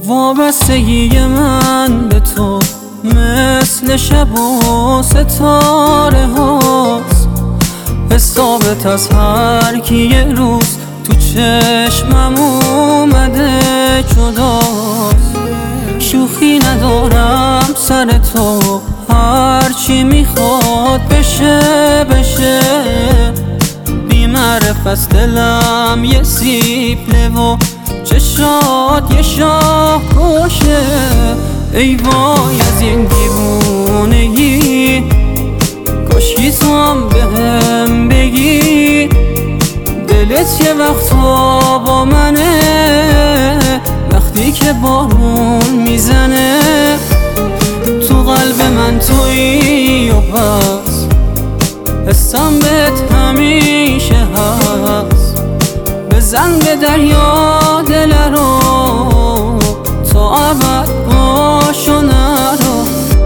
وابستگی من به تو مثل شب و ستاره هاست، حسابت از هر کی یه روز تو چشمم اومده جداست. شوخی ندارم سر تو، هرچی میخواد بشه بشه. بی‌معرف از دلم یه سیبله و چشات یه شاه کشه. ای وای از این دیوونگی، کاشکی تو هم بهم بگی دلت یه وقتا با منه، وقتی که بارون میزنه تو قلب من تویی و پس حسم بهت همیشه هست. بزن به دریا دل رو تا ابد باش و نرو.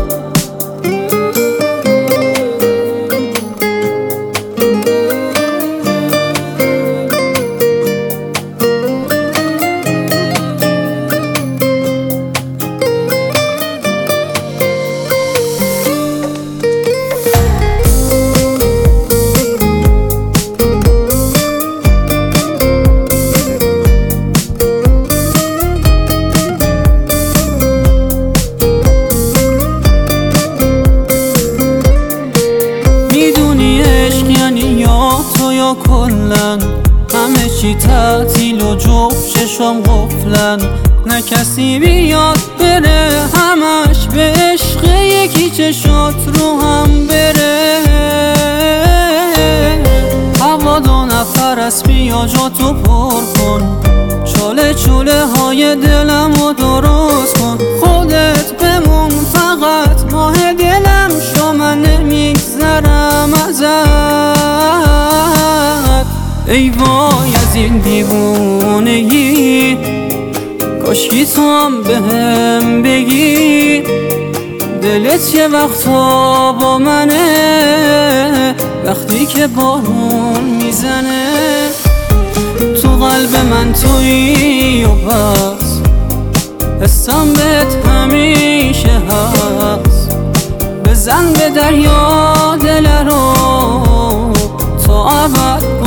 یا کلن همه چی تعطیل و جفت چشم قفلن، نه کسی بیاد بره همش به عشق یکی چشات رو هم بره. هوا 2 نفر است بیا جاتو پر کن، چاله چوله های دلم رو درست کن. خودت بمون فقط ماه دلم شو، من نمیگذرم ازت. ای وای از این دیوونگی، کاشکی تو هم بهم بگی دلت یه وقتا با منه، وقتی که بارون میزنه تو قلب من تویی و پس حسم بهت همیشه هست. بزن به دریا دل رو تا ابد